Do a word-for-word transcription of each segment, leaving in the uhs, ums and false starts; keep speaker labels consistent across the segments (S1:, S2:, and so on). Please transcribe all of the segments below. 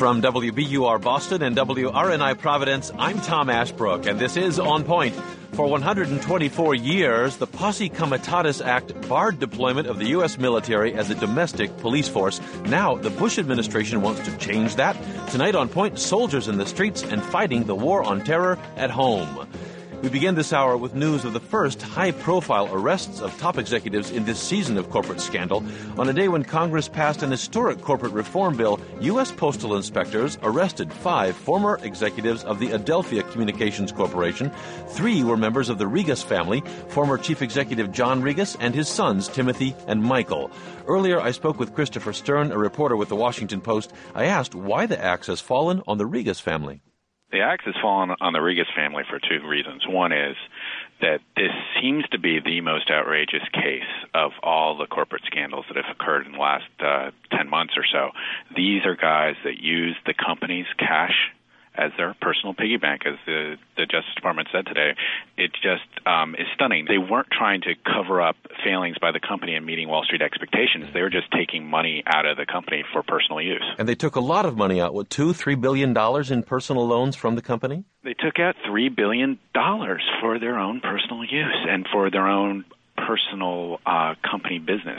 S1: From W B U R Boston and W R N I Providence, I'm Tom Ashbrook, and this is On Point. For one hundred twenty-four years, the Posse Comitatus Act barred deployment of the U S military as a domestic police force. Now, the Bush administration wants to change that. Tonight on Point, soldiers in the streets and fighting the war on terror at home. We begin this hour with news of the first high-profile arrests of top executives in this season of corporate scandal. On a day when Congress passed an historic corporate reform bill, U S postal inspectors arrested five former executives of the Adelphia Communications Corporation. Three were members of the Regas family, former Chief Executive John Regas and his sons Timothy and Michael. Earlier, I spoke with Christopher Stern, a reporter with the Washington Post. I asked why the axe has fallen on the Regas family.
S2: The axe has fallen on the Regas family for two reasons. One is that this seems to be the most outrageous case of all the corporate scandals that have occurred in the last uh, ten months or so. These are guys that use the company's cash as their personal piggy bank, as the, the Justice Department said today. It just um, is stunning. They weren't trying to cover up failings by the company and meeting Wall Street expectations. They were just taking money out of the company for personal use.
S1: And they took a lot of money out, what, two, three billion dollars in personal loans from the company?
S2: They took out three billion dollars for their own personal use and for their own personal uh, company business.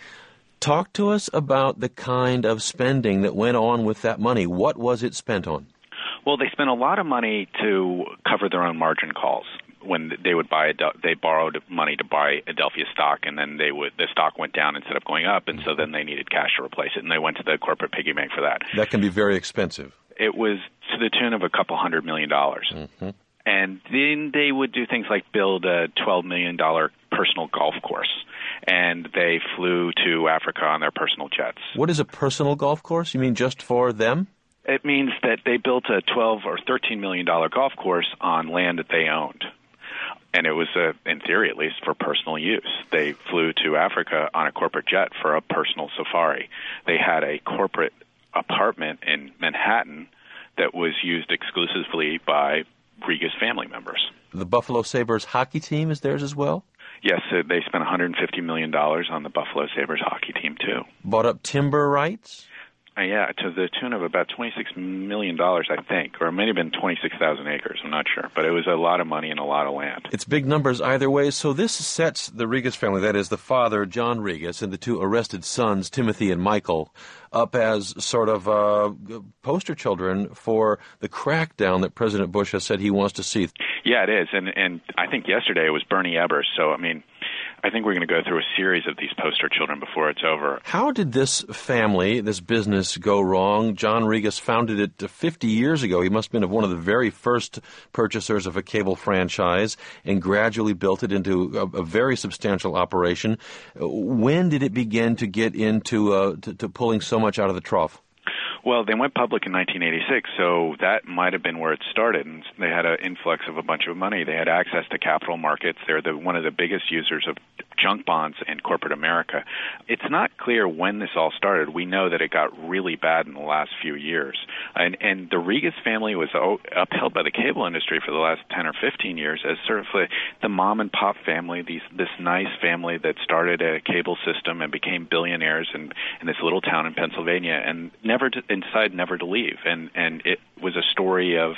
S1: Talk to us about the kind of spending that went on with that money. What was it spent on?
S2: Well, they spent a lot of money to cover their own margin calls. When they would buy, they borrowed money to buy Adelphia stock, and then they would the stock went down instead of going up, and so then they needed cash to replace it, and they went to the corporate piggy bank for that.
S1: That can be very expensive.
S2: It was to the tune of a couple hundred million dollars. Mm-hmm. And then they would do things like build a twelve million dollars personal golf course, and they flew to Africa on their personal jets.
S1: What is a personal golf course? You mean just for them?
S2: It means that they built a twelve or thirteen million dollars golf course on land that they owned. And it was, uh, in theory at least, for personal use. They flew to Africa on a corporate jet for a personal safari. They had a corporate apartment in Manhattan that was used exclusively by Regas family members.
S1: The Buffalo Sabres hockey team is theirs as well?
S2: Yes, uh, they spent one hundred fifty million dollars on the Buffalo Sabres hockey team, too.
S1: Bought up timber rights?
S2: Uh, yeah, to the tune of about twenty-six million dollars, I think, or it may have been twenty-six thousand acres, I'm not sure. But it was a lot of money and a lot of land.
S1: It's big numbers either way. So this sets the Regas family, that is the father, John Regas, and the two arrested sons, Timothy and Michael, up as sort of uh, poster children for the crackdown that President Bush has said he wants to see.
S2: Yeah, it is. And, and I think yesterday it was Bernie Ebbers. So, I mean, I think we're going to go through a series of these poster children before it's over.
S1: How did this family, this business, go wrong? John Regas founded it fifty years ago. He must have been one of the very first purchasers of a cable franchise and gradually built it into a, a very substantial operation. When did it begin to get into uh, to, to pulling so much out of the trough?
S2: Well, they went public in nineteen eighty-six, so that might have been where it started. And they had an influx of a bunch of money. They had access to capital markets. They're the, one of the biggest users of junk bonds in corporate America. It's not clear when this all started. We know that it got really bad in the last few years. And, and the Regas family was upheld by the cable industry for the last ten or fifteen years as sort of the, the mom-and-pop family, these, this nice family that started a cable system and became billionaires in, in this little town in Pennsylvania and never to, and decided never to leave. And, and it was a story of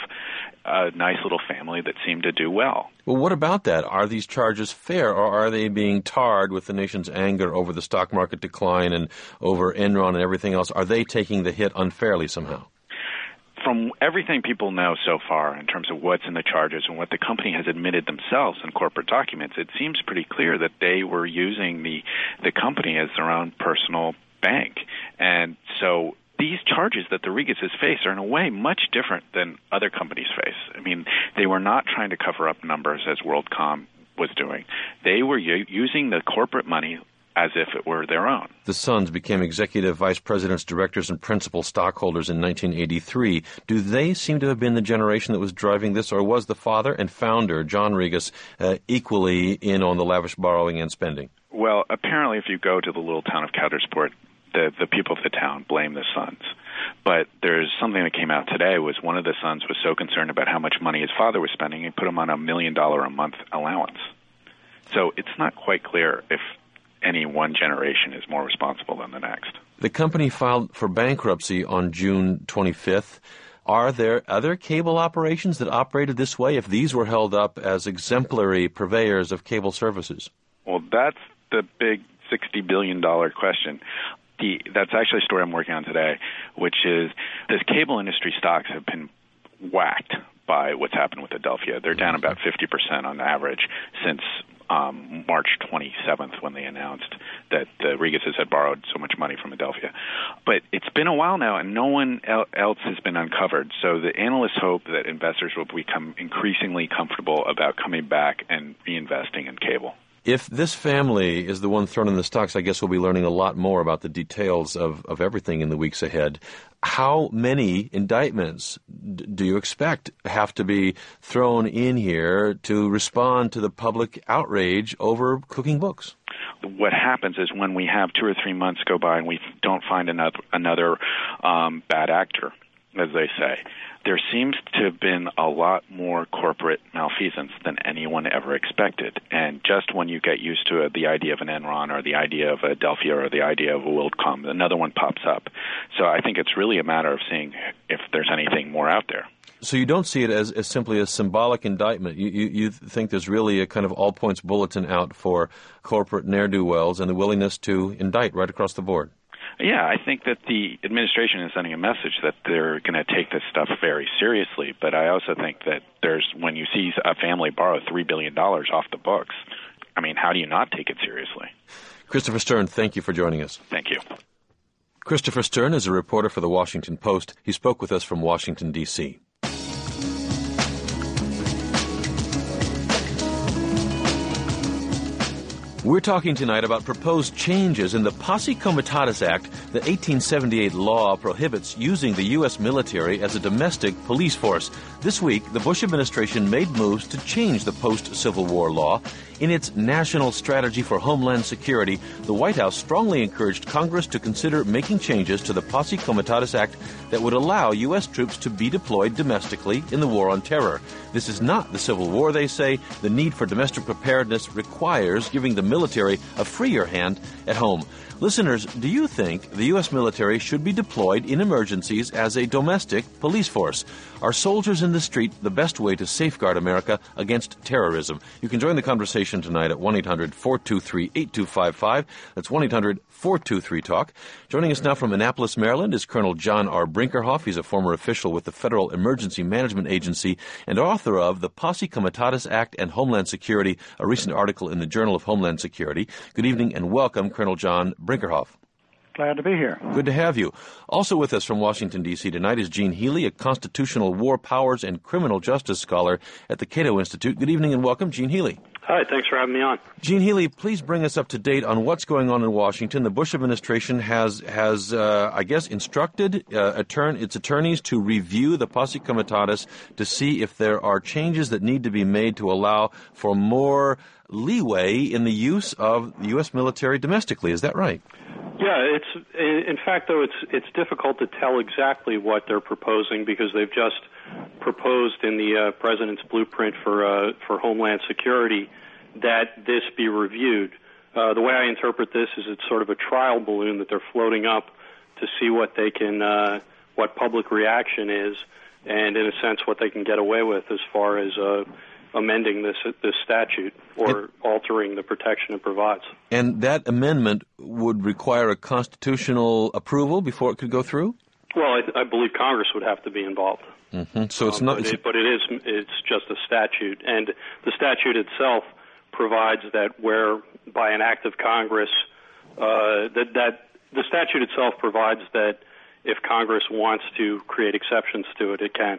S2: a nice little family that seemed to do well.
S1: Well, what about that? Are these charges fair, or are they being tarred with the nation's anger over the stock market decline and over Enron and everything else? Are they taking the hit unfairly somehow?
S2: From everything people know so far in terms of what's in the charges and what the company has admitted themselves in corporate documents, it seems pretty clear that they were using the, the company as their own personal bank. And so these charges that the Regases face are in a way much different than other companies face. I mean, they were not trying to cover up numbers as WorldCom was doing. They were u- using the corporate money as if it were their own.
S1: The sons became executive vice presidents, directors, and principal stockholders in nineteen eighty-three. Do they seem to have been the generation that was driving this, or was the father and founder, John Regas, uh, equally in on the lavish borrowing and spending?
S2: Well, apparently if you go to the little town of Coudersport, the, the people of the town blame the sons. But there's something that came out today was one of the sons was so concerned about how much money his father was spending, he put him on a million dollar a month allowance. So it's not quite clear if any one generation is more responsible than the next.
S1: The company filed for bankruptcy on June twenty-fifth. Are there other cable operations that operated this way if these were held up as exemplary purveyors of cable services?
S2: Well, that's the big sixty billion dollars question. The, that's actually a story I'm working on today, which is this cable industry stocks have been whacked by what's happened with Adelphia. They're down about fifty percent on average since um, March twenty-seventh when they announced that the Reguses had borrowed so much money from Adelphia. But it's been a while now, and no one else has been uncovered. So the analysts hope that investors will become increasingly comfortable about coming back and reinvesting in cable.
S1: If this family is the one thrown in the stocks, I guess we'll be learning a lot more about the details of, of everything in the weeks ahead. How many indictments d- do you expect have to be thrown in here to respond to the public outrage over cooking books?
S2: What happens is when we have two or three months go by and we don't find another, another um, bad actor, as they say, there seems to have been a lot more corporate malfeasance than anyone ever expected. And just when you get used to it, the idea of an Enron or the idea of Adelphia or the idea of a WorldCom, another one pops up. So I think it's really a matter of seeing if there's anything more out there.
S1: So you don't see it as, as simply a symbolic indictment. You, you, you think there's really a kind of all-points bulletin out for corporate ne'er-do-wells and the willingness to indict right across the board.
S2: Yeah, I think that the administration is sending a message that they're going to take this stuff very seriously. But I also think that there's when you see a family borrow three billion dollars off the books, I mean, how do you not take it seriously?
S1: Christopher Stern, thank you for joining us.
S2: Thank you.
S1: Christopher Stern is a reporter for The Washington Post. He spoke with us from Washington, D C We're talking tonight about proposed changes in the Posse Comitatus Act. The eighteen seventy-eight law prohibits using the U S military as a domestic police force. This week, the Bush administration made moves to change the post-Civil War law. In its National Strategy for Homeland Security, the White House strongly encouraged Congress to consider making changes to the Posse Comitatus Act that would allow U S troops to be deployed domestically in the war on terror. This is not the Civil War, they say. The need for domestic preparedness requires giving the military a freer hand at home. Listeners, do you think the U S military should be deployed in emergencies as a domestic police force? Are soldiers in the street the best way to safeguard America against terrorism? You can join the conversation tonight at one eight hundred four two three eight two five five. That's one eight hundred four two three talk. Joining us now from Annapolis, Maryland is Colonel John R. Brinkerhoff. He's a former official with the Federal Emergency Management Agency and author of The Posse Comitatus Act and Homeland Security, a recent article in the Journal of Homeland Security. Good evening and welcome, Colonel John Brinkerhoff.
S3: Glad to be here.
S1: Good to have you. Also with us from Washington, D C tonight is Gene Healy, a constitutional war powers and criminal justice scholar at the Cato Institute. Good evening and welcome, Gene Healy.
S4: Hi, thanks for having me on.
S1: Gene Healy, please bring us up to date on what's going on in Washington. The Bush administration has, has uh, I guess, instructed uh, attorney, its attorneys to review the Posse Comitatus to see if there are changes that need to be made to allow for more leeway in the use of the U S military domestically. Is that right?
S4: Yeah, it's in fact, though, it's it's difficult to tell exactly what they're proposing because they've just proposed in the uh, president's blueprint for uh, for Homeland Security that this be reviewed. Uh, the way I interpret this is it's sort of a trial balloon that they're floating up to see what they can, uh, what public reaction is, and in a sense what they can get away with as far as uh, amending this this statute or it, altering the protection it provides.
S1: And that amendment would require a constitutional approval before it could go through?
S4: Well, I, I believe Congress would have to be involved.
S1: Mm-hmm. So it's um, not,
S4: but, it, but it is it's just a statute, and the statute itself provides that where by an act of Congress, uh, that that the statute itself provides that if Congress wants to create exceptions to it, it can.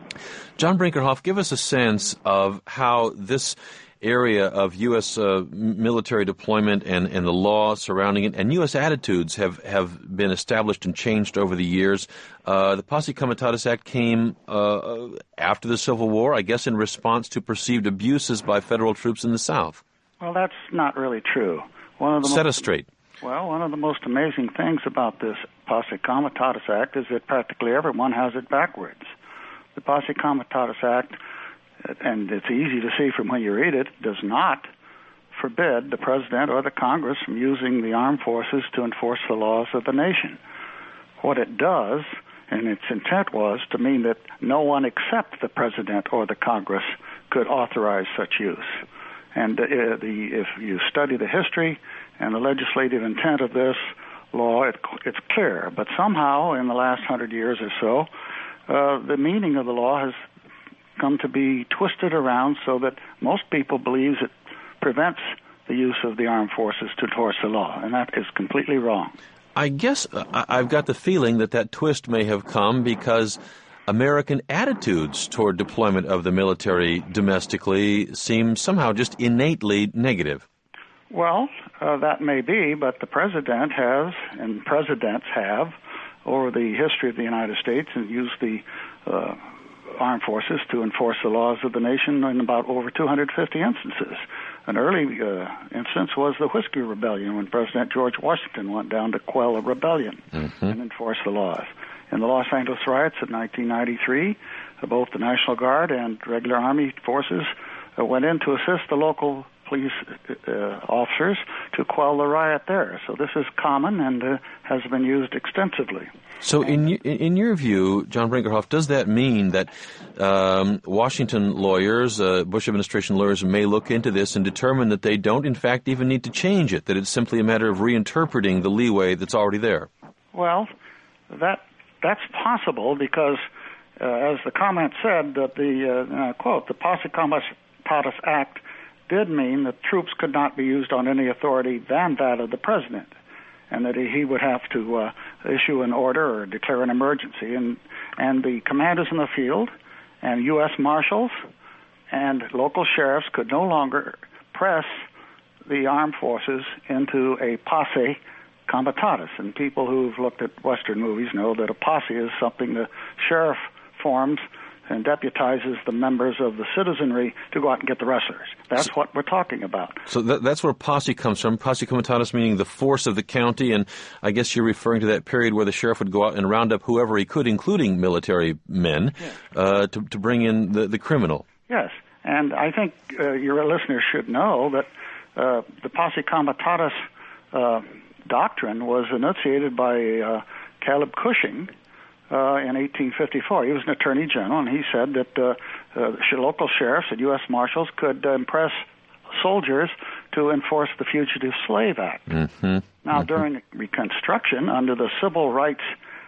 S1: John Brinkerhoff, give us a sense of how this area of U S uh, military deployment and, and the law surrounding it and U S attitudes have, have been established and changed over the years. Uh, the Posse Comitatus Act came uh, after the Civil War, I guess in response to perceived abuses by federal troops in the South.
S3: Well, that's not really true. One of the
S1: Set
S3: most,
S1: us straight.
S3: Well, one of the most amazing things about this Posse Comitatus Act is that practically everyone has it backwards. The Posse Comitatus Act, and it's easy to see from when you read it, does not forbid the president or the Congress from using the armed forces to enforce the laws of the nation. What it does, and its intent was to mean that no one except the president or the Congress could authorize such use. And uh, the, if you study the history and the legislative intent of this law, it, it's clear. But somehow, in the last hundred years or so, uh, the meaning of the law has come to be twisted around so that most people believe it prevents the use of the armed forces to enforce the law, and that is completely wrong.
S1: I guess I've got the feeling that that twist may have come because American attitudes toward deployment of the military domestically seem somehow just innately negative.
S3: Well, uh, that may be, but the president has, and presidents have, over the history of the United States, and used the uh, armed forces to enforce the laws of the nation in about over two hundred fifty instances. An early uh, instance was the Whiskey Rebellion, when President George Washington went down to quell a rebellion mm-hmm. and enforce the laws. In the Los Angeles riots of nineteen ninety-three, uh, both the National Guard and regular Army forces uh, went in to assist the local police uh, officers to quell the riot there. So this is common and uh, has been used extensively.
S1: So in in your view, John Brinkerhoff, does that mean that um, Washington lawyers, uh, Bush administration lawyers, may look into this and determine that they don't, in fact, even need to change it, that it's simply a matter of reinterpreting the leeway that's already there?
S3: Well, that that's possible because, uh, as the comment said, that the, uh, uh, quote, the Posse Comitatus Act did mean that troops could not be used on any authority than that of the president, and that he would have to uh, issue an order or declare an emergency. And, and the commanders in the field and U S Marshals and local sheriffs could no longer press the armed forces into a posse comitatus. And people who've looked at Western movies know that a posse is something the sheriff forms and deputizes the members of the citizenry to go out and get the rustlers. That's so, what we're talking about.
S1: So that, that's where posse comes from. Posse comitatus meaning the force of the county, and I guess you're referring to that period where the sheriff would go out and round up whoever he could, including military men, yes. uh, to, to bring in the, the criminal.
S3: Yes, and I think uh, your listeners should know that uh, the Posse Comitatus uh, doctrine was enunciated by uh, Caleb Cushing, Uh, in eighteen fifty-four. He was an attorney general, and he said that uh, uh, local sheriffs and U S Marshals could uh, impress soldiers to enforce the Fugitive Slave Act.
S1: Mm-hmm.
S3: Now,
S1: mm-hmm.
S3: during Reconstruction, under the Civil Rights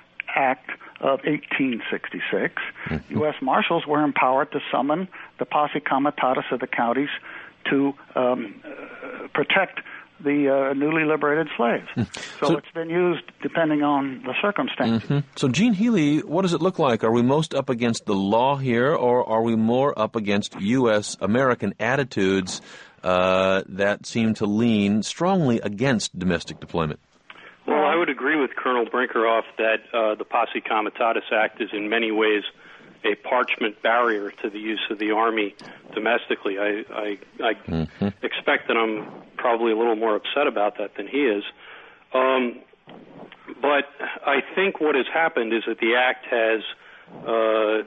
S3: Act of eighteen sixty-six, mm-hmm. U S Marshals were empowered to summon the Posse Comitatus of the counties to um, uh, protect the uh, newly liberated slaves. So, so it's been used depending on the circumstances.
S1: Mm-hmm. So, Gene Healy, what does it look like? Are we most up against the law here, or are we more up against U S American attitudes uh, that seem to lean strongly against domestic deployment?
S4: Well, I would agree with Colonel Brinkerhoff that uh, the Posse Comitatus Act is in many ways a parchment barrier to the use of the Army domestically. I, I, I mm-hmm. expect that I'm probably a little more upset about that than he is. Um, but I think what has happened is that the Act has uh,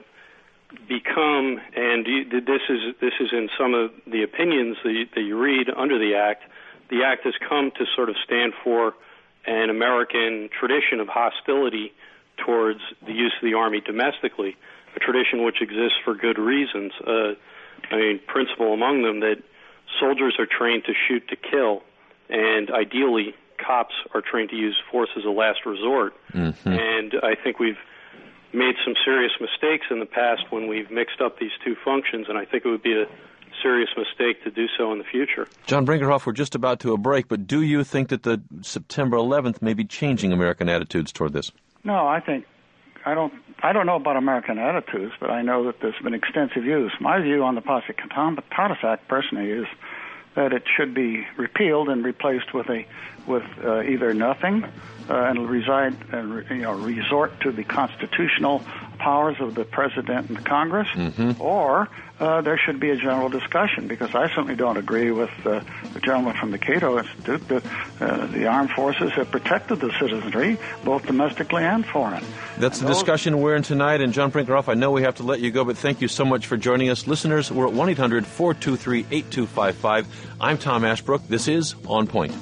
S4: become, and this is this is in some of the opinions that you, that you read under the Act, the Act has come to sort of stand for an American tradition of hostility towards the use of the Army domestically, a tradition which exists for good reasons. Uh, I mean, principle among them that soldiers are trained to shoot to kill, and ideally cops are trained to use force as a last resort. Mm-hmm. And I think we've made some serious mistakes in the past when we've mixed up these two functions, and I think it would be a serious mistake to do so in the future.
S1: John Brinkerhoff, we're just about to a break, but do you think that the September eleventh may be changing American attitudes toward this?
S3: No, I think I don't. I don't know about American attitudes, but I know that there's been extensive use. My view on the Posse Comitatus Act, personally, is that it should be repealed and replaced with a with uh, either nothing uh, and reside and you know resort to the constitutional powers of the president and the Congress, mm-hmm. or uh, there should be a general discussion, because I certainly don't agree with uh, the gentleman from the Cato Institute that uh, the armed forces have protected the citizenry, both domestically and foreign.
S1: That's
S3: and
S1: the
S3: those-
S1: discussion we're in tonight, and John Brinkerhoff, I know we have to let you go, but thank you so much for joining us. Listeners, we're at one eight hundred four two three eight two five five. I'm Tom Ashbrook. This is On Point.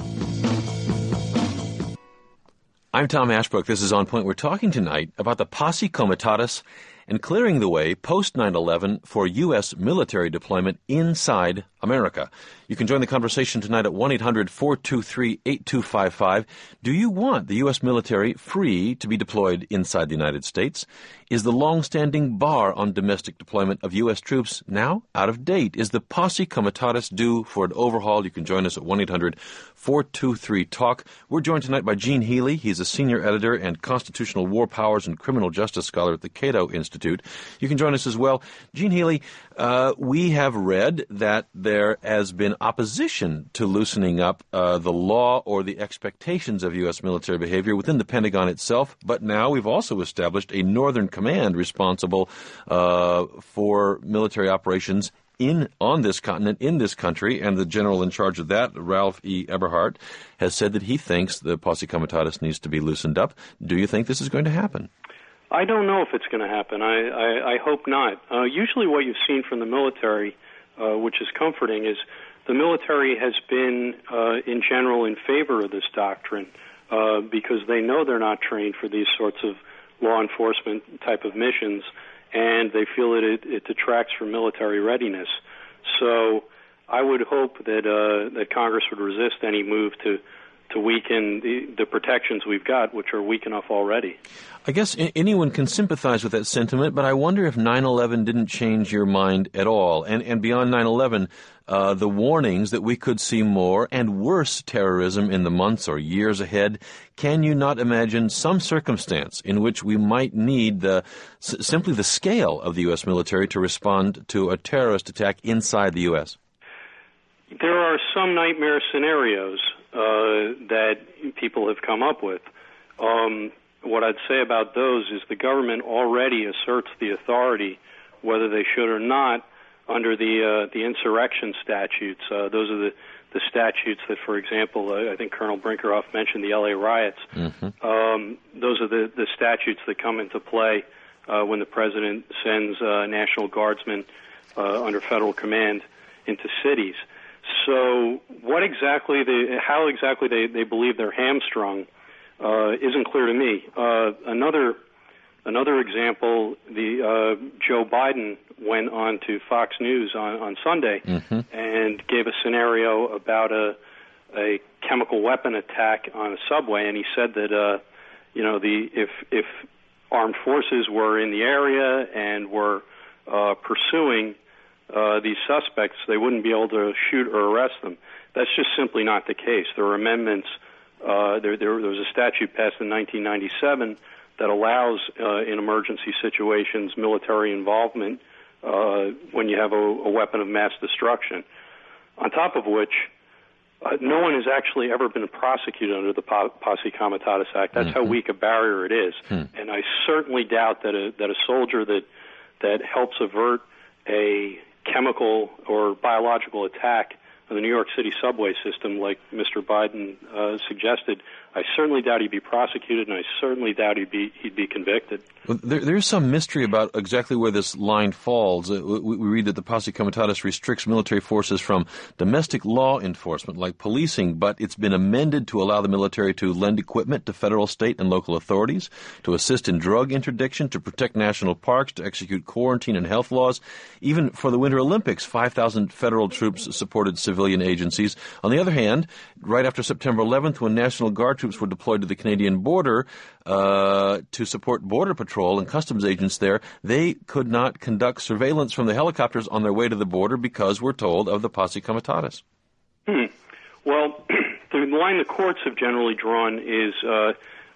S1: I'm Tom Ashbrook. This is On Point. We're talking tonight about the Posse Comitatus and clearing the way post nine eleven for U S military deployment inside America. You can join the conversation tonight at one eight hundred four two three eight two five five. Do you want the U S military free to be deployed inside the United States? Is the long-standing bar on domestic deployment of U S troops now out of date? Is the Posse Comitatus due for an overhaul? You can join us at one eight hundred four two three talk. We're joined tonight by Gene Healy. He's a senior editor and constitutional war powers and criminal justice scholar at the Cato Institute. You can join us as well. Gene Healy, uh, we have read that there has been opposition to loosening up uh, the law or the expectations of U S military behavior within the Pentagon itself, but now we've also established a Northern Command responsible uh, for military operations in on this continent, in this country, and the general in charge of that, Ralph E. Eberhart, has said that he thinks the Posse Comitatus needs to be loosened up. Do you think this is going to happen?
S4: I don't know if it's going to happen. I, I, I hope not. Uh, usually what you've seen from the military, uh, which is comforting, is the military has been, uh, in general, in favor of this doctrine uh, because they know they're not trained for these sorts of law enforcement type of missions, and they feel that it, it detracts from military readiness. So I would hope that uh, that Congress would resist any move to to weaken the, the protections we've got, which are weak enough already.
S1: I guess anyone can sympathize with that sentiment, but I wonder if nine eleven didn't change your mind at all. And, and beyond nine eleven, uh, the warnings that we could see more and worse terrorism in the months or years ahead, can you not imagine some circumstance in which we might need the s- simply the scale of the U S military to respond to a terrorist attack inside the U S?
S4: There are some nightmare scenarios uh, that people have come up with. Um, what I'd say about those is the government already asserts the authority, whether they should or not, under the uh, the insurrection statutes. Uh, those are the, the statutes that, for example, uh, I think Colonel Brinkerhoff mentioned the L A riots. Mm-hmm. Um, those are the, the statutes that come into play uh, when the president sends uh, National Guardsmen uh, under federal command into cities. So what exactly they, how exactly they, they believe they're hamstrung uh, isn't clear to me. Uh, another another example, the uh, Joe Biden went on to Fox News on, on Sunday mm-hmm. and gave a scenario about a a chemical weapon attack on a subway, and he said that uh, you know the if if armed forces were in the area and were uh, pursuing Uh, these suspects, they wouldn't be able to shoot or arrest them. That's just simply not the case. There were amendments. Uh, there, there, there was a statute passed in nineteen ninety-seven that allows, uh, in emergency situations, military involvement uh, when you have a, a weapon of mass destruction. On top of which, uh, no one has actually ever been prosecuted under the Posse Comitatus Act. That's mm-hmm. how weak a barrier it is. Hmm. And I certainly doubt that a, that a soldier that that helps avert a chemical or biological attack on the New York City subway system, like Mister Biden uh, suggested, I certainly doubt he'd be prosecuted, and I certainly doubt he'd be he'd be convicted.
S1: Well, there, there's some mystery about exactly where this line falls. Uh, we, we read that the Posse Comitatus restricts military forces from domestic law enforcement, like policing, but it's been amended to allow the military to lend equipment to federal, state, and local authorities, to assist in drug interdiction, to protect national parks, to execute quarantine and health laws. Even for the Winter Olympics, five thousand federal troops supported civilian agencies. On the other hand, right after September eleventh, when National Guard troops were deployed to the Canadian border uh, to support Border Patrol and customs agents there, they could not conduct surveillance from the helicopters on their way to the border because, we're told, of the Posse Comitatus.
S4: Hmm. Well, the line the courts have generally drawn is uh, when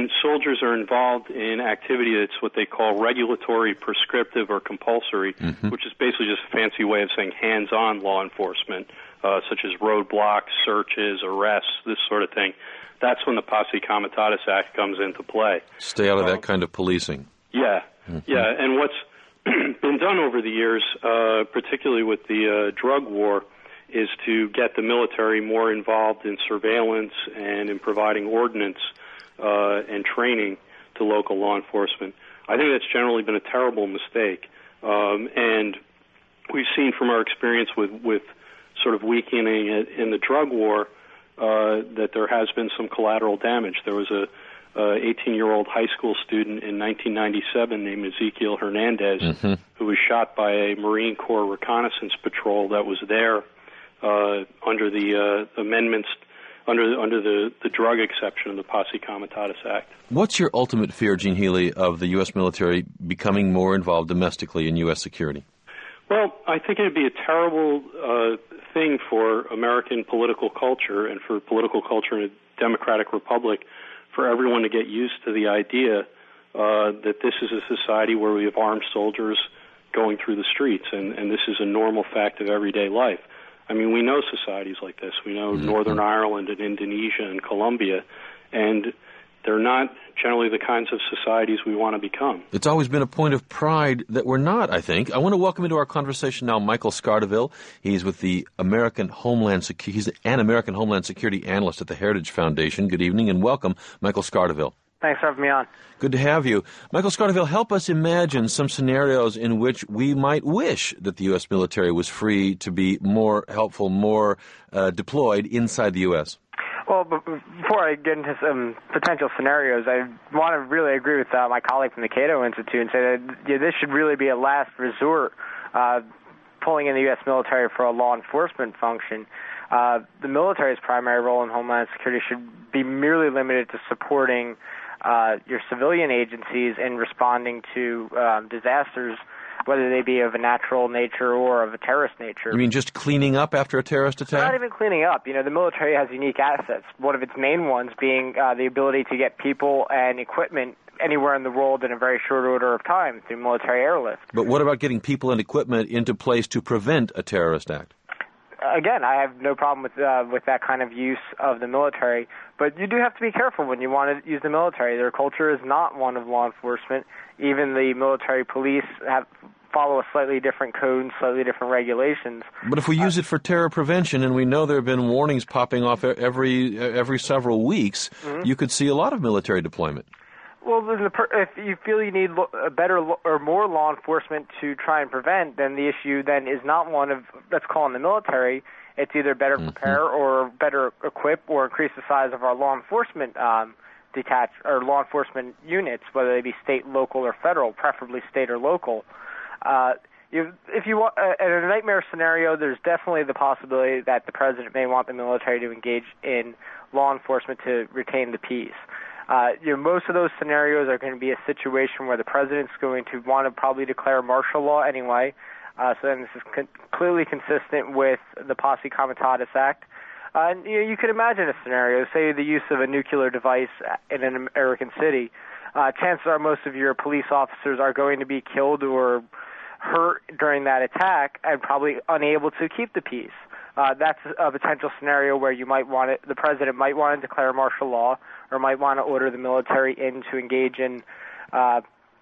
S4: when soldiers are involved in activity that's what they call regulatory, prescriptive, or compulsory, mm-hmm. which is basically just a fancy way of saying hands-on law enforcement, uh, such as roadblocks, searches, arrests, this sort of thing, that's when the Posse Comitatus Act comes into play.
S1: Stay out of um, that kind of policing.
S4: Yeah, mm-hmm. yeah, and what's been done over the years, uh, particularly with the uh, drug war, is to get the military more involved in surveillance and in providing ordnance uh, and training to local law enforcement. I think that's generally been a terrible mistake, um, and we've seen from our experience with, with sort of weakening it in the drug war uh, that there has been some collateral damage. There was a eighteen-year-old high school student in nineteen ninety-seven named Ezekiel Hernandez, mm-hmm. who was shot by a Marine Corps reconnaissance patrol that was there uh, under the uh, amendments, under the, under the, the drug exception of the Posse Comitatus Act.
S1: What's your ultimate fear, Gene Healy, of the U S military becoming more involved domestically in U S security?
S4: Well, I think it would be a terrible uh, thing for American political culture and for political culture in a democratic republic for everyone to get used to the idea uh, that this is a society where we have armed soldiers going through the streets, and, and this is a normal fact of everyday life. I mean, we know societies like this. We know mm-hmm. Northern Ireland and Indonesia and Colombia, and they're not generally the kinds of societies we want to become.
S1: It's always been a point of pride that we're not, I think. I want to welcome into our conversation now Michael Scarteville. He's with the American Homeland Security. He's an American Homeland Security Analyst at the Heritage Foundation. Good evening and welcome, Michael Scarteville.
S5: Thanks for having me on.
S1: Good to have you. Michael Scarteville, help us imagine some scenarios in which we might wish that the U S military was free to be more helpful, more uh, deployed inside the U S.
S5: Well, before I get into some potential scenarios, I want to really agree with uh, my colleague from the Cato Institute and say that yeah, this should really be a last resort, uh, pulling in the U S military for a law enforcement function. Uh, the military's primary role in Homeland Security should be merely limited to supporting uh, your civilian agencies in responding to um, disasters, whether they be of a natural nature or of a terrorist nature.
S1: You mean just cleaning up after a terrorist attack?
S5: Not even cleaning up. You know, the military has unique assets, one of its main ones being uh, the ability to get people and equipment anywhere in the world in a very short order of time through military airlift.
S1: But what about getting people and equipment into place to prevent a terrorist act?
S5: Again, I have no problem with uh, with that kind of use of the military, but you do have to be careful when you want to use the military. Their culture is not one of law enforcement. Even the military police have follow a slightly different code, slightly different regulations.
S1: But if we use it for terror prevention, and we know there have been warnings popping off every every several weeks, mm-hmm. you could see a lot of military deployment.
S5: Well, if you feel you need a better or more law enforcement to try and prevent, then the issue then is not one of, let's call in the military. It's either better mm-hmm. prepare or better equip or increase the size of our law enforcement um, detach or law enforcement units, whether they be state, local, or federal, preferably state or local. Uh, you, if you want, uh, in a nightmare scenario, there's definitely the possibility that the president may want the military to engage in law enforcement to retain the peace. Uh, you know, most of those scenarios are going to be a situation where the president's going to want to probably declare martial law anyway. Uh, so then this is con- clearly consistent with the Posse Comitatus Act. Uh, and, you know, you could imagine a scenario, say the use of a nuclear device in an American city. Uh, chances are most of your police officers are going to be killed or hurt during that attack and probably unable to keep the peace. Uh, that's a potential scenario where you might want it, the president might want to declare martial law or might want to order the military in to engage in uh,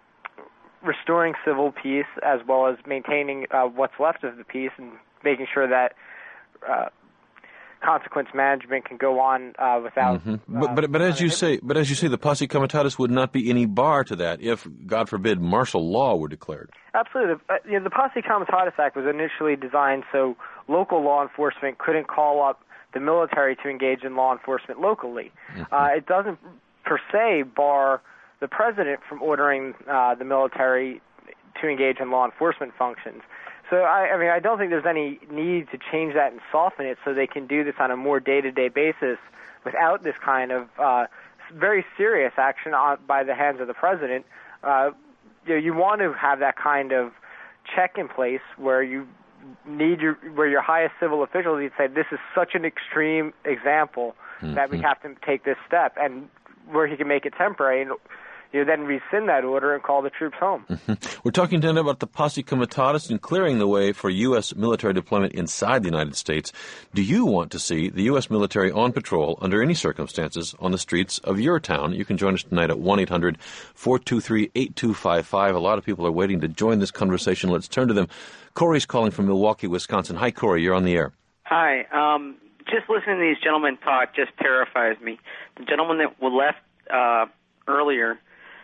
S5: restoring civil peace as well as maintaining uh, what's left of the peace and making sure that uh, consequence management can go on uh, without.
S1: Mm-hmm. But, uh, but but as you say, but as you say, the Posse Comitatus would not be any bar to that if, God forbid, martial law were declared. Absolutely.
S5: Uh, you know, the Posse Comitatus Act was initially designed so local law enforcement couldn't call up the military to engage in law enforcement locally. Mm-hmm. Uh, it doesn't per se bar the president from ordering uh, the military to engage in law enforcement functions. So, I, I mean, I don't think there's any need to change that and soften it so they can do this on a more day-to-day basis without this kind of uh, very serious action on, by the hands of the president. Uh, you know, you want to have that kind of check in place where you need your, where your highest civil officials, you'd say, this is such an extreme example mm-hmm. that we have to take this step. And where he can make it temporary and you know, then rescind that order and call the troops home.
S1: Mm-hmm. We're talking tonight about the posse comitatus and clearing the way for U S military deployment inside the United States. Do you want to see the U S military on patrol under any circumstances on the streets of your town? You can join us tonight at one eight hundred four two three eight two five five. A lot of people are waiting to join this conversation. Let's turn to them. Corey's calling from Milwaukee, Wisconsin. Hi, Corey. You're on the air.
S6: Hi. Um, just listening to these gentlemen talk just terrifies me. The gentleman that left uh, earlier,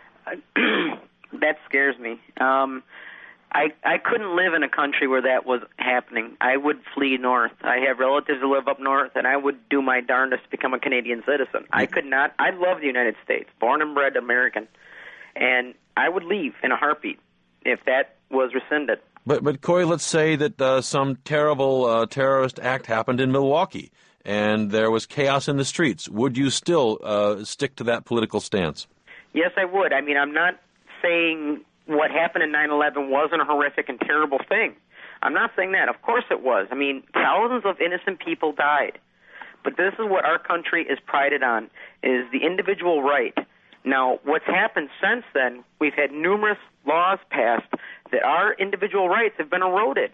S6: that scares me. Um, I I couldn't live in a country where that was happening. I would flee north. I have relatives who live up north, and I would do my darndest to become a Canadian citizen. I could not. I love the United States, born and bred American, and I would leave in a heartbeat if that was rescinded.
S1: But, but Corey, let's say that uh, some terrible uh, terrorist act happened in Milwaukee, and there was chaos in the streets. Would you still uh, stick to that political stance?
S6: Yes, I would. I mean, I'm not saying what happened in nine eleven wasn't a horrific and terrible thing. I'm not saying that. Of course it was. I mean, thousands of innocent people died. But this is what our country is prided on, is the individual right. Now, what's happened since then, we've had numerous laws passed that our individual rights have been eroded.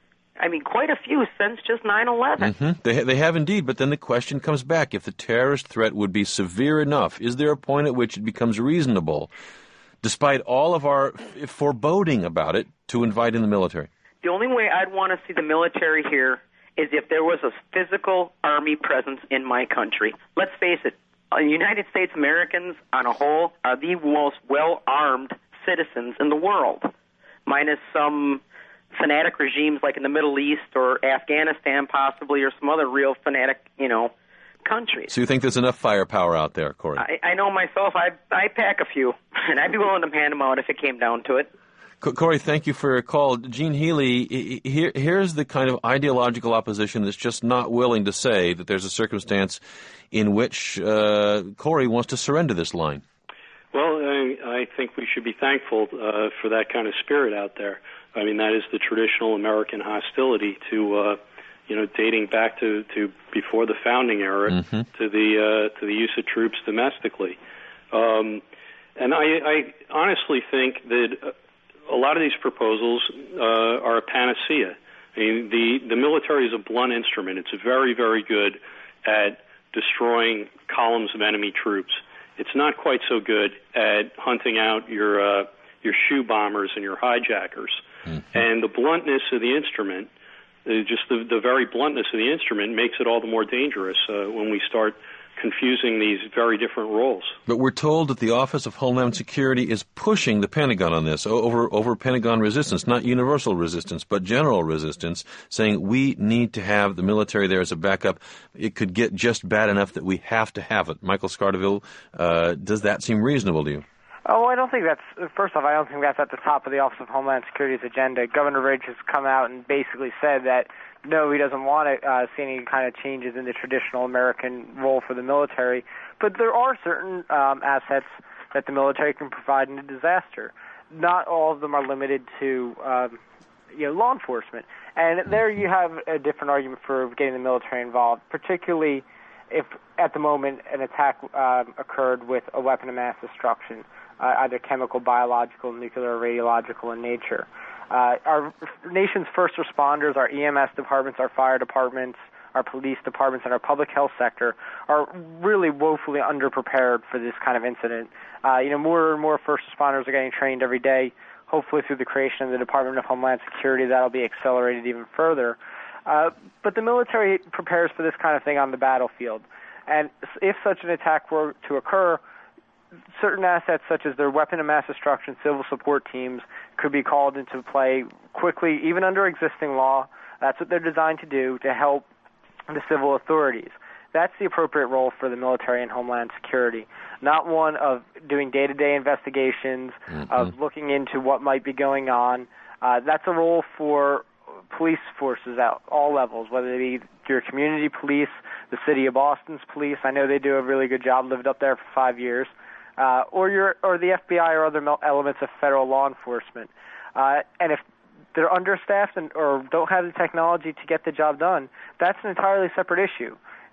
S6: I mean, quite a few since just nine eleven.
S1: Mm-hmm. They, they have indeed, but then the question comes back. If the terrorist threat would be severe enough, is there a point at which it becomes reasonable, despite all of our f- foreboding about it, to invite in the military?
S6: The only way I'd want to see the military here is if there was a physical army presence in my country. Let's face it, uh, United States Americans on a whole are the most well-armed citizens in the world, minus some fanatic regimes like in the Middle East or Afghanistan possibly, or some other real fanatic, you know, countries.
S1: So you think there's enough firepower out there, Corey?
S6: I, I know myself. I I pack a few, and I'd be willing to hand them out if it came down to it.
S1: C- Corey, thank you for your call. Gene Healy, here, here's the kind of ideological opposition that's just not willing to say that there's a circumstance in which uh, Corey wants to surrender this line.
S4: Well, I, I think we should be thankful uh, for that kind of spirit out there. I mean, that is the traditional American hostility to, uh, you know, dating back to, to before the founding era, mm-hmm. to the uh, to the use of troops domestically. Um, and I, I honestly think that a lot of these proposals uh, are a panacea. I mean, the, the military is a blunt instrument. It's very, very good at destroying columns of enemy troops. It's not quite so good at hunting out your uh, your shoe bombers and your hijackers. Mm-hmm. And the bluntness of the instrument, uh, just the, the very bluntness of the instrument, makes it all the more dangerous uh, when we start confusing these very different roles.
S1: But we're told that the Office of Homeland Security is pushing the Pentagon on this, over over Pentagon resistance, not universal resistance, but general resistance, saying we need to have the military there as a backup. It could get just bad enough that we have to have it. Michael Scarteville, uh, does that seem reasonable to you?
S5: Oh, I don't think that's, first off, I don't think that's at the top of the Office of Homeland Security's agenda. Governor Ridge has come out and basically said that, no, he doesn't want to uh, see any kind of changes in the traditional American role for the military. But there are certain um, assets that the military can provide in a disaster. Not all of them are limited to um, you know, law enforcement. And there you have a different argument for getting the military involved, particularly if at the moment an attack uh, occurred with a weapon of mass destruction, uh, either chemical, biological, nuclear, or radiological in nature. Uh, our nation's first responders, our E M S departments, our fire departments, our police departments, and our public health sector are really woefully underprepared for this kind of incident. Uh, you know, more and more first responders are getting trained every day. Hopefully through the creation of the Department of Homeland Security, that'll be accelerated even further. Uh, but the military prepares for this kind of thing on the battlefield. And if such an attack were to occur, certain assets such as their weapon of mass destruction civil support teams could be called into play quickly, even under existing law. That's what they're designed to do, to help the civil authorities. That's the appropriate role for the military and Homeland Security, not one of doing day-to-day investigations, mm-hmm. of looking into what might be going on. Uh, that's a role for police forces at all levels, whether it be your community police, the city of Boston's police. I know they do a really good job, lived up there for five years. Uh, or your, or the F B I or other elements of federal law enforcement. Uh, and if they're understaffed and, or don't have the technology to get the job done, that's an entirely separate issue.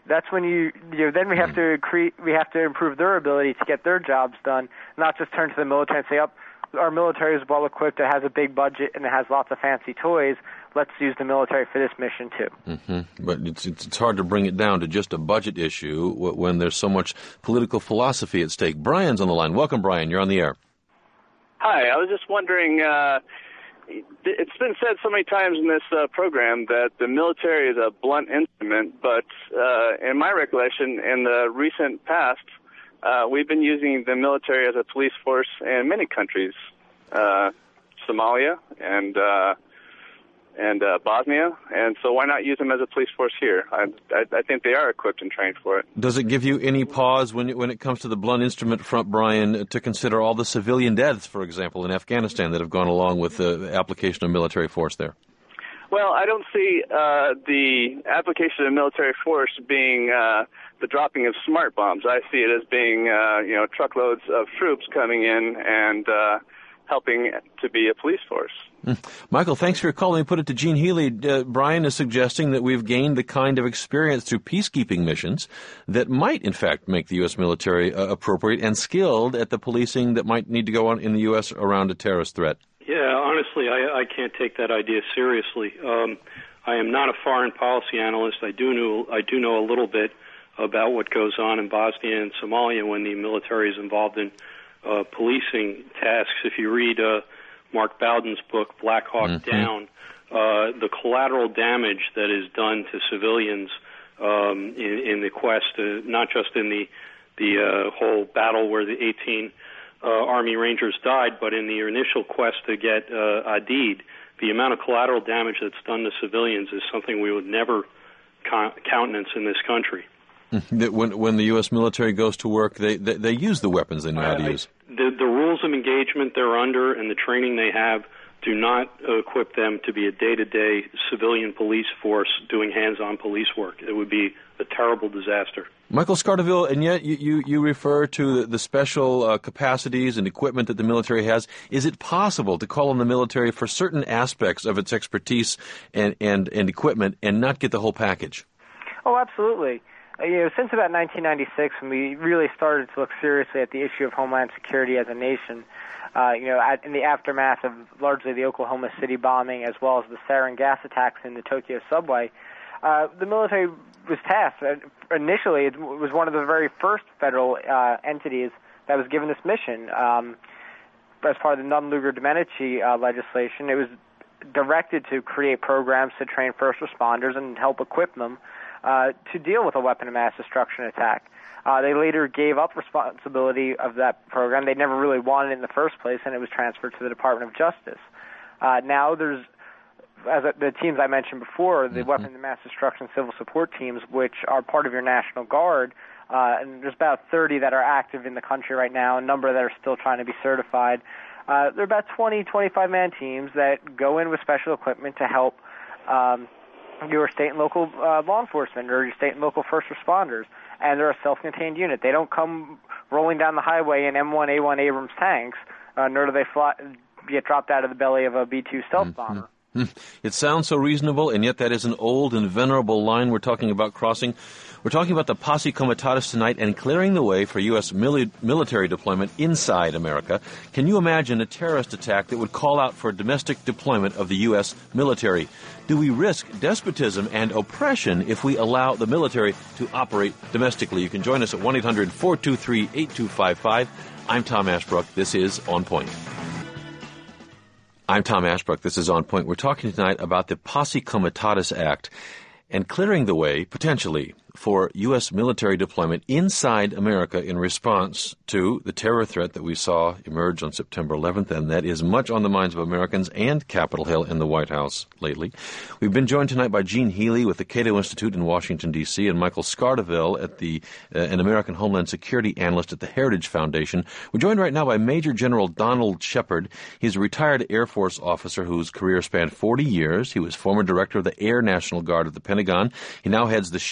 S5: that's when you, you know, then we have to create, we have to improve their ability to get their jobs done, not just turn to the military and say, "Up, oh, our military is well equipped, it has a big budget, and it has lots of fancy toys. Let's use the military for this mission too."
S1: Mm-hmm. But it's it's hard to bring it down to just a budget issue when there's so much political philosophy at stake. Brian's on the line. Welcome, Brian. You're on the air.
S7: Hi. I was just wondering. Uh, It's been said so many times in this uh, program that the military is a blunt instrument, but uh, in my recollection, in the recent past, uh, we've been using the military as a police force in many countries, uh, Somalia and uh, and uh, Bosnia, and so why not use them as a police force here? I, I, I think they are equipped and trained for it.
S1: Does it give you any pause when when it comes to the blunt instrument front, Brian, to consider all the civilian deaths, for example, in Afghanistan that have gone along with the application of military force there?
S7: Well, I don't see uh, the application of military force being uh, the dropping of smart bombs. I see it as being, uh, you know, truckloads of troops coming in and uh, helping to be a police force.
S1: Mm. Michael, thanks for your call. Let me put it to Gene Healy. Uh, Brian is suggesting that we've gained the kind of experience through peacekeeping missions that might, in fact, make the U S military uh, appropriate and skilled at the policing that might need to go on in the U S around a terrorist threat.
S4: Yeah, honestly, I, I can't take that idea seriously. Um, I am not a foreign policy analyst. I do know I do know a little bit about what goes on in Bosnia and Somalia when the military is involved in uh, policing tasks. If you read uh, Mark Bowden's book, Black Hawk mm-hmm. Down, uh, the collateral damage that is done to civilians um, in, in the quest, uh, not just in the the uh, whole battle where the eighteen uh, Army Rangers died, but in the initial quest to get uh, Adid, the amount of collateral damage that's done to civilians is something we would never con- countenance in this country.
S1: That when when the U S military goes to work, they they, they use the weapons they know how to use.
S4: The, the rules of engagement they're under and the training they have do not equip them to be a day-to-day civilian police force doing hands-on police work. It would be a terrible disaster.
S1: Michael Scarteville, and yet you, you, you refer to the, the special uh, capacities and equipment that the military has. Is it possible to call on the military for certain aspects of its expertise and, and, and equipment and not get the whole package?
S5: Oh, absolutely. You know, since about nineteen ninety-six, when we really started to look seriously at the issue of homeland security as a nation, uh, you know, at, in the aftermath of largely the Oklahoma City bombing as well as the sarin gas attacks in the Tokyo subway, uh, the military was tasked. Uh, initially, it was one of the very first federal uh, entities that was given this mission. Um, as part of the Nunn-Lugar-Domenici uh, legislation, it was directed to create programs to train first responders and help equip them Uh, to deal with a weapon of mass destruction attack. Uh, they later gave up responsibility of that program. They never really wanted it in the first place, and it was transferred to the Department of Justice. Uh, now there's, as a, the teams I mentioned before, the mm-hmm. weapon of mass destruction civil support teams, which are part of your National Guard, uh, and there's about thirty that are active in the country right now, a number that are still trying to be certified. Uh, there are about twenty, twenty-five man teams that go in with special equipment to help um, your state and local uh, law enforcement or your state and local first responders, and they're a self-contained unit. They don't come rolling down the highway in M one A one Abrams tanks, uh, nor do they fly, get dropped out of the belly of a B two stealth bomber.
S1: Mm-hmm. It sounds so reasonable, and yet that is an old and venerable line we're talking about crossing. We're talking about the Posse Comitatus tonight and clearing the way for U S mili- military deployment inside America. Can you imagine a terrorist attack that would call out for domestic deployment of the U S military? Do we risk despotism and oppression if we allow the military to operate domestically? You can join us at one eight hundred four two three eight two five five. I'm Tom Ashbrook. This is On Point. I'm Tom Ashbrook. This is On Point. We're talking tonight about the Posse Comitatus Act and clearing the way, potentially, for U S military deployment inside America in response to the terror threat that we saw emerge on September eleventh, and that is much on the minds of Americans and Capitol Hill in the White House lately. We've been joined tonight by Gene Healy with the Cato Institute in Washington, D C, and Michael Scarteville, at the, uh, an American Homeland Security Analyst at the Heritage Foundation. We're joined right now by Major General Donald Shepard. He's a retired Air Force officer whose career spanned forty years. He was former director of the Air National Guard at the Pentagon. He now heads the Shepard Group,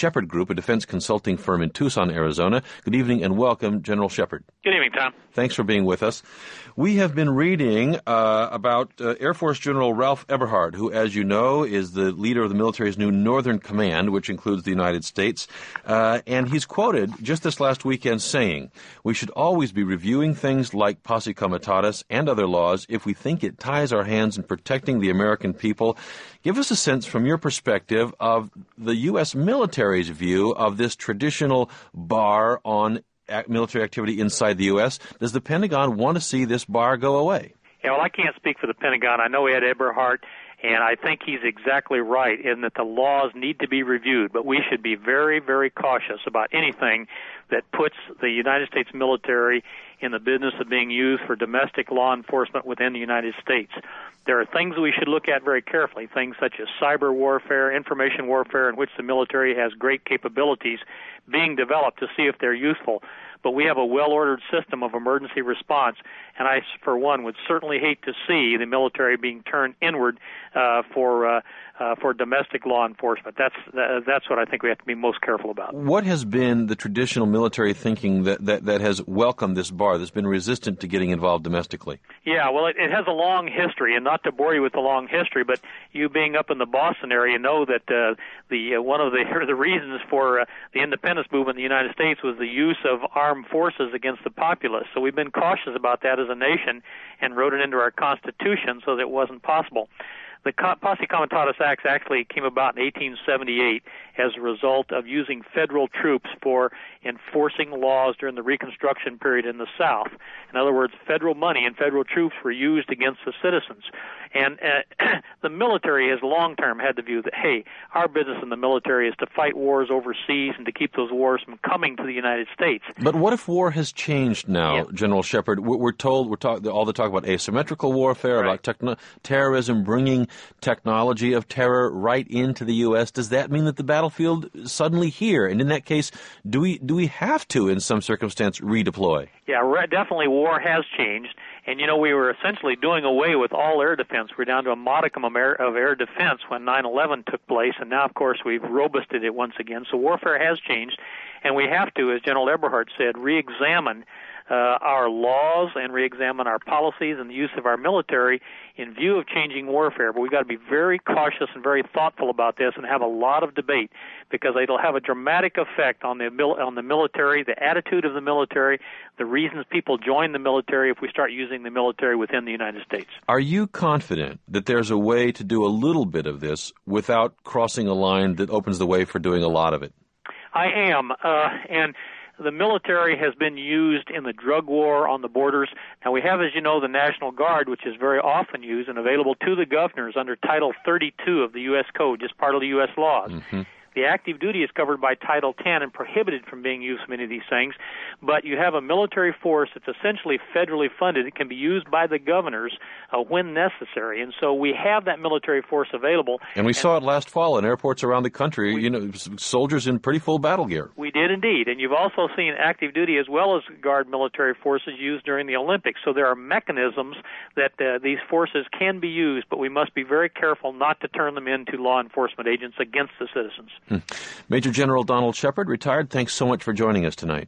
S1: Group, a defense consulting firm in Tucson, Arizona. Good evening and welcome, General Shepard.
S8: Good evening, Tom.
S1: Thanks for being with us. We have been reading uh, about uh, Air Force General Ralph Eberhart, who, as you know, is the leader of the military's new Northern Command, which includes the United States. Uh, and he's quoted just this last weekend saying, "We should always be reviewing things like Posse Comitatus and other laws if we think it ties our hands in protecting the American people." Give us a sense from your perspective of the U S military's view of this traditional bar on military activity inside the U S. Does the Pentagon want to see this bar go away?
S8: Yeah, well, I can't speak for the Pentagon. I know Ed Eberhart, and I think he's exactly right in that the laws need to be reviewed, but we should be very, very cautious about anything that puts the United States military in the business of being used for domestic law enforcement within the United States. There are things we should look at very carefully, things such as cyber warfare, information warfare, in which the military has great capabilities being developed to see if they're useful. But we have a well-ordered system of emergency response, and I, for one, would certainly hate to see the military being turned inward uh, for uh, uh, for domestic law enforcement. That's uh, that's what I think we have to be most careful about.
S1: What has been the traditional military thinking that, that, that has welcomed this bar, that's been resistant to getting involved domestically?
S8: Yeah, well, it, it has a long history, and not to bore you with the long history, but you being up in the Boston area know that uh, the uh, one of the the reasons for uh, the independence movement in the United States was the use of armed forces against the populace. So we've been cautious about that as a nation and wrote it into our Constitution so that it wasn't possible. The Posse Comitatus Acts actually came about in eighteen seventy-eight as a result of using federal troops for enforcing laws during the Reconstruction period in the South. In other words, federal money and federal troops were used against the citizens. And uh, the military has long-term had the view that, hey, our business in the military is to fight wars overseas and to keep those wars from coming to the United States.
S1: But what if war has changed now, yeah. General Shepard? We're told, we're talk, all the talk about asymmetrical warfare, right. about techno- terrorism, bringing technology of terror right into the U S. Does that mean that the battlefield suddenly here? And in that case, do we do we have to, in some circumstance, redeploy?
S8: Yeah, definitely war has changed. And, you know, we were essentially doing away with all air defense. We're down to a modicum of air, of air defense when nine eleven took place, and now, of course, we've robusted it once again. So warfare has changed, and we have to, as General Eberhart said, re-examine uh, our laws and re-examine our policies and the use of our military in view of changing warfare. But we've got to be very cautious and very thoughtful about this and have a lot of debate, because it'll have a dramatic effect on the on the military, the attitude of the military, the reasons people join the military if we start using the military within the United States.
S1: Are you confident that there's a way to do a little bit of this without crossing a line that opens the way for doing a lot of it?
S8: I am, uh, and the military has been used in the drug war on the borders. Now, we have, as you know, the National Guard, which is very often used and available to the governors under Title thirty-two of the U S Code, just part of the U S laws. Mm-hmm. The active duty is covered by Title ten and prohibited from being used for many of these things, but you have a military force that's essentially federally funded. It can be used by the governors uh, when necessary, and so we have that military force available.
S1: And we and saw it last fall in airports around the country, we, you know, soldiers in pretty full battle gear.
S8: We did indeed, and you've also seen active duty as well as Guard military forces used during the Olympics, so there are mechanisms that uh, these forces can be used, but we must be very careful not to turn them into law enforcement agents against the citizens.
S1: Hmm. Major General Donald Shepard, retired, thanks so much for joining us tonight.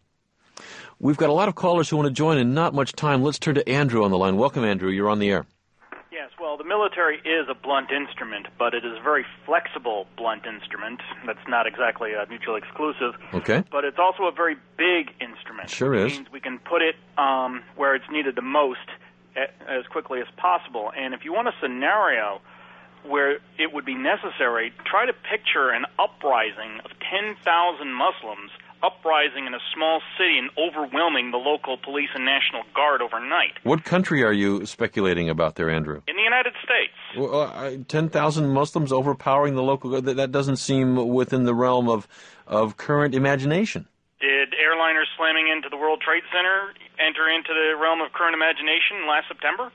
S1: We've got a lot of callers who want to join and not much time. Let's turn to Andrew on the line. Welcome, Andrew. You're on the air.
S9: Yes, well, the military is a blunt instrument, but it is a very flexible blunt instrument. That's not exactly uh, mutually exclusive.
S1: Okay.
S9: But it's also a very big instrument.
S1: Sure
S9: which
S1: is.
S9: Means we can put it um, where it's needed the most as quickly as possible. And if you want a scenario where it would be necessary, try to picture an uprising of ten thousand Muslims uprising in a small city and overwhelming the local police and National Guard overnight.
S1: What country are you speculating about there, Andrew?
S9: In the United States.
S1: Well, uh, ten thousand Muslims overpowering the local... That, that doesn't seem within the realm of, of current imagination.
S9: Did airliners slamming into the World Trade Center enter into the realm of current imagination last September?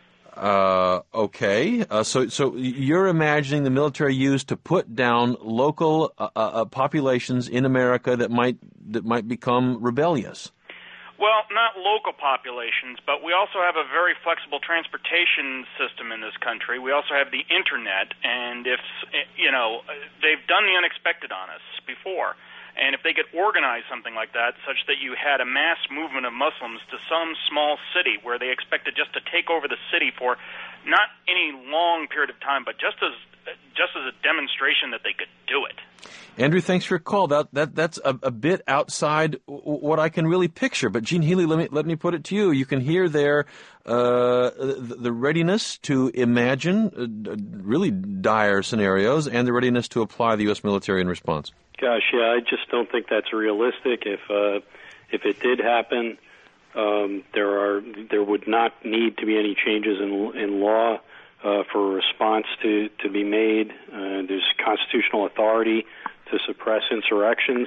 S1: Uh, okay. Uh, so, so you're imagining the military used to put down local uh, uh, populations in America that might that might become rebellious.
S9: Well, not local populations, but we also have a very flexible transportation system in this country. We also have the internet, and if, you know, they've done the unexpected on us. before. And if they could organize something like that, such that you had a mass movement of Muslims to some small city where they expected just to take over the city for not any long period of time, but just as just as a demonstration that they could do it.
S1: Andrew, thanks for your call. That that that's a, a bit outside what I can really picture. But Gene Healy, let me let me put it to you. You can hear there uh, the, the readiness to imagine uh, really dire scenarios and the readiness to apply the U S military in response.
S4: Gosh, yeah, I just don't think that's realistic. If uh, if it did happen, um, there are there would not need to be any changes in in law uh, for a response to to be made. Uh, there's constitutional authority to suppress insurrections,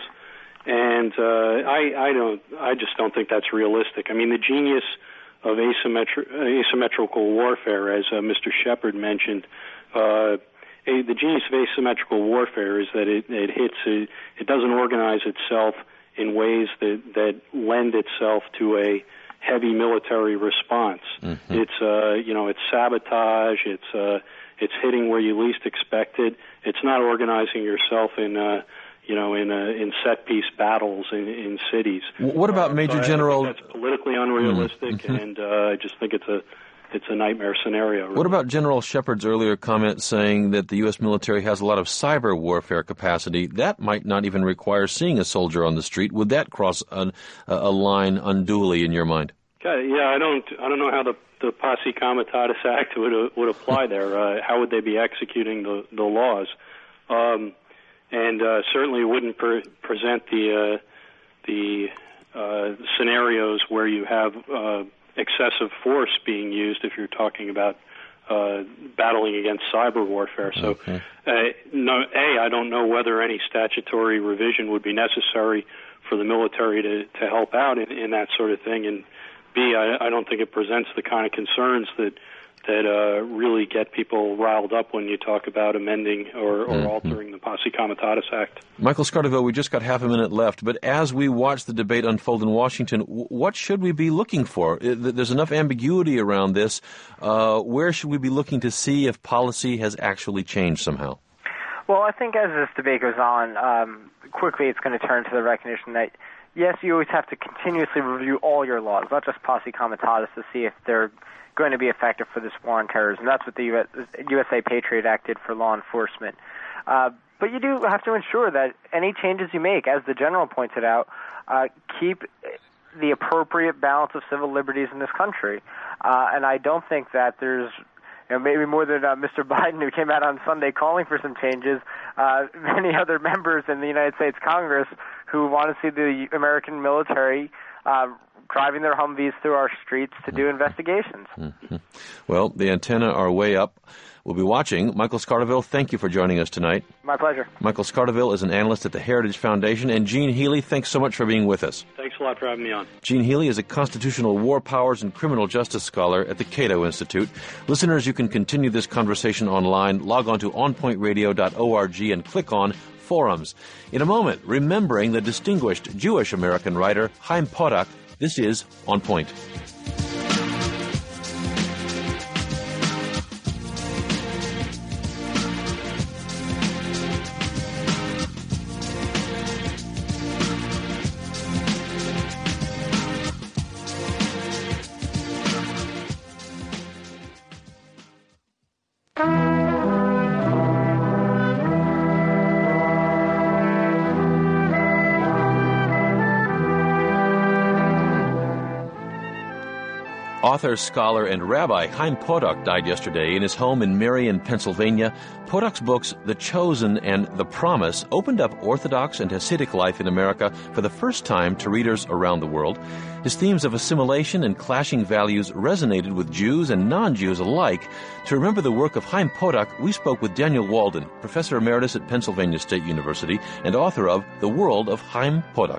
S4: and uh, I I don't I just don't think that's realistic. I mean, the genius of asymmetri- asymmetrical warfare, as uh, Mister Shepard mentioned. Uh, A, the genius of asymmetrical warfare is that it, it hits, a, it doesn't organize itself in ways that, that lend itself to a heavy military response. Mm-hmm. It's, uh, you know, it's sabotage. It's, uh, it's hitting where you least expect it. It's not organizing yourself in, uh, you know, in uh, in set piece battles in, in cities.
S1: What about
S4: uh,
S1: Major
S4: so
S1: General?
S4: That's politically unrealistic, mm-hmm. and uh, I just think it's a It's a nightmare scenario. Really.
S1: What about General Shepard's earlier comment saying that the U S military has a lot of cyber warfare capacity? That might not even require seeing a soldier on the street. Would that cross an, a line unduly in your mind?
S4: Yeah, I don't. I don't know how the the Posse Comitatus Act would uh, would apply there. Uh, how would they be executing the the laws? Um, and uh, certainly wouldn't pre- present the uh, the uh, scenarios where you have. Uh, excessive force being used if you're talking about uh, battling against cyber warfare. So, okay. uh, no, A, I don't know whether any statutory revision would be necessary for the military to, to help out in, in that sort of thing. And B, I, I don't think it presents the kind of concerns that that uh, really get people riled up when you talk about amending or, or mm-hmm. altering the Posse Comitatus Act.
S1: Michael Scarteville, we just got half a minute left, but as we watch the debate unfold in Washington, what should we be looking for? There's enough ambiguity around this. Uh, where should we be looking to see if policy has actually changed somehow?
S5: Well, I think as this debate goes on, um, quickly it's going to turn to the recognition that, yes, you always have to continuously review all your laws, not just Posse Comitatus, to see if they're going to be effective for this war on terrorism. That's what the U S, U S A Patriot Act did for law enforcement. Uh, but you do have to ensure that any changes you make, as the general pointed out, uh, keep the appropriate balance of civil liberties in this country. Uh, and I don't think that there's, you know, maybe more than uh, Mister Biden, who came out on Sunday calling for some changes, uh, many other members in the United States Congress who want to see the American military uh, driving their Humvees through our streets to do investigations.
S1: Mm-hmm. Well, the antennae are way up. We'll be watching. Michael Scarteville, thank you for joining us tonight.
S5: My pleasure.
S1: Michael Scarteville is an analyst at the Heritage Foundation. And Gene Healy, thanks so much for being with us.
S4: Thanks a lot for having me on.
S1: Gene Healy is a constitutional war powers and criminal justice scholar at the Cato Institute. Listeners, you can continue this conversation online. Log on to on point radio dot org and click on Forums. In a moment, remembering the distinguished Jewish-American writer Chaim Potok. This is On Point. Author, scholar, and rabbi Chaim Potok died yesterday in his home in Marion, Pennsylvania. Potok's books, The Chosen and The Promise, opened up Orthodox and Hasidic life in America for the first time to readers around the world. His themes of assimilation and clashing values resonated with Jews and non-Jews alike. To remember the work of Chaim Potok, we spoke with Daniel Walden, professor emeritus at Pennsylvania State University and author of The World of Chaim Potok.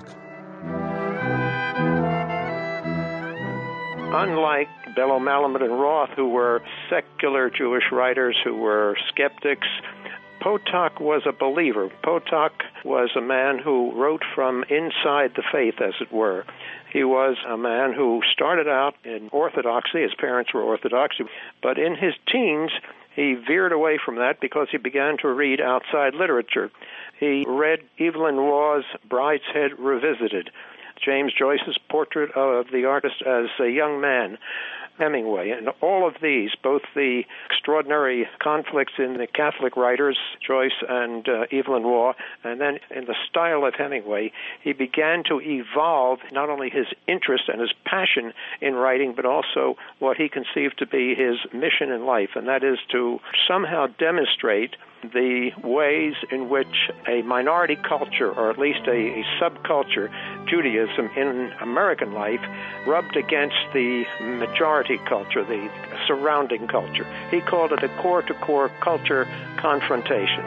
S10: Unlike Bellow, Malamud, and Roth, who were secular Jewish writers who were skeptics, Potok was a believer. Potok was a man who wrote from inside the faith, as it were. He was a man who started out in Orthodoxy. His parents were Orthodox. But in his teens, he veered away from that because he began to read outside literature. He read Evelyn Waugh's Brideshead Revisited, James Joyce's portrait of the artist as a young man, Hemingway, and all of these, both the extraordinary conflicts in the Catholic writers, Joyce and uh, Evelyn Waugh, and then in the style of Hemingway, he began to evolve not only his interest and his passion in writing, but also what he conceived to be his mission in life, and that is to somehow demonstrate the ways in which a minority culture, or at least a, a subculture, Judaism in American life, rubbed against the majority culture, the surrounding culture. He called it a core-to-core culture confrontation.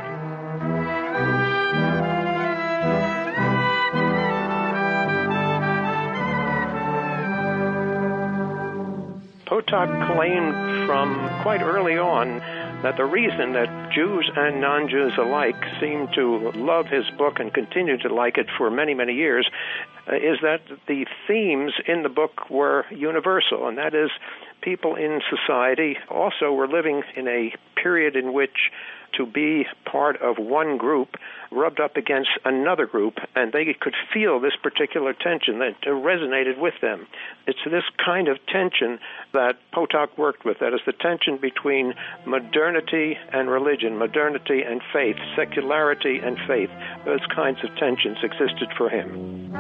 S10: Potok claimed from quite early on that the reason that Jews and non-Jews alike seem to love his book and continue to like it for many, many years uh, is that the themes in the book were universal, and that is people in society also were living in a period in which to be part of one group rubbed up against another group, and they could feel this particular tension that resonated with them. It's this kind of tension that Potok worked with. That is the tension between modernity and religion, modernity and faith, secularity and faith. Those kinds of tensions existed for him.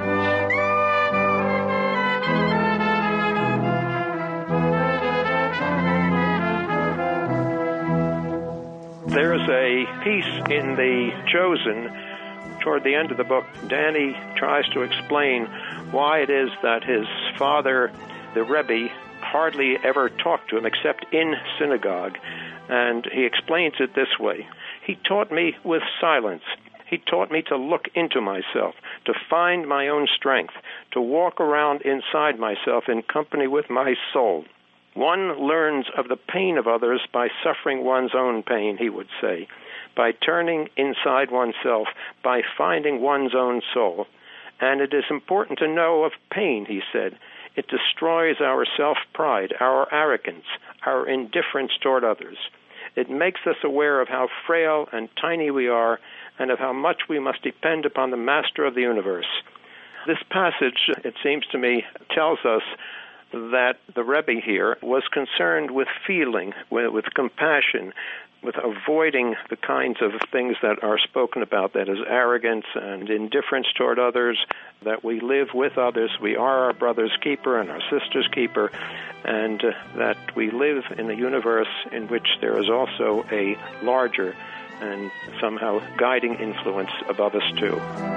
S10: There's a piece in The Chosen, toward the end of the book, Danny tries to explain why it is that his father, the Rebbe, hardly ever talked to him except in synagogue. And he explains it this way. He taught me with silence. He taught me to look into myself, to find my own strength, to walk around inside myself in company with my soul. One learns of the pain of others by suffering one's own pain, he would say, by turning inside oneself, by finding one's own soul. And it is important to know of pain, he said. It destroys our self-pride, our arrogance, our indifference toward others. It makes us aware of how frail and tiny we are and of how much we must depend upon the Master of the universe. This passage, it seems to me, tells us that the Rebbe here was concerned with feeling, with, with compassion, with avoiding the kinds of things that are spoken about, that is arrogance and indifference toward others, that we live with others, we are our brother's keeper and our sister's keeper, and uh, that we live in a universe in which there is also a larger and somehow guiding influence above us too.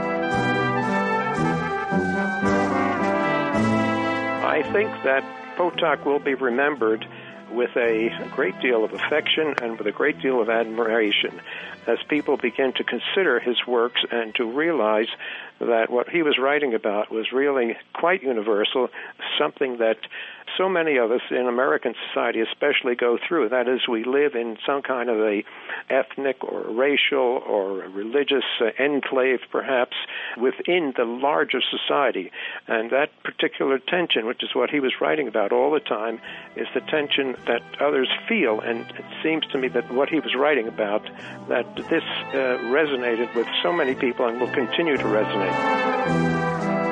S10: I think that Potok will be remembered with a great deal of affection and with a great deal of admiration as people begin to consider his works and to realize that what he was writing about was really quite universal, something that so many of us in American society especially go through. That is, we live in some kind of a ethnic or racial or religious uh, enclave, perhaps, within the larger society. And that particular tension, which is what he was writing about all the time, is the tension that others feel. And it seems to me that what he was writing about, that this uh, resonated with so many people and will continue to resonate.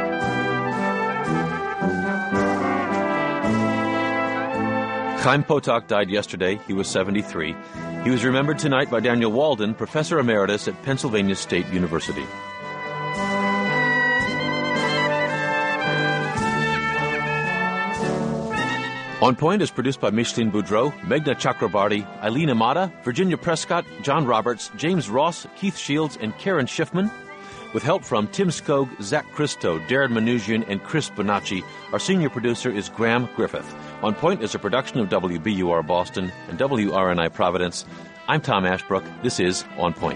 S1: Chaim Potok died yesterday. He was seventy-three. He was remembered tonight by Daniel Walden, Professor Emeritus at Pennsylvania State University. On Point is produced by Micheline Boudreau, Meghna Chakrabarty, Eileen Amata, Virginia Prescott, John Roberts, James Ross, Keith Shields, and Karen Schiffman, with help from Tim Skog, Zach Christo, Darren Manoujian, and Chris Bonacci. Our senior producer is Graham Griffith. On Point is a production of W B U R Boston and W R N I Providence. I'm Tom Ashbrook. This is On Point.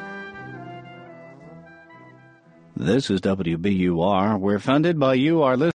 S11: This is W B U R. We're funded by you, our listeners.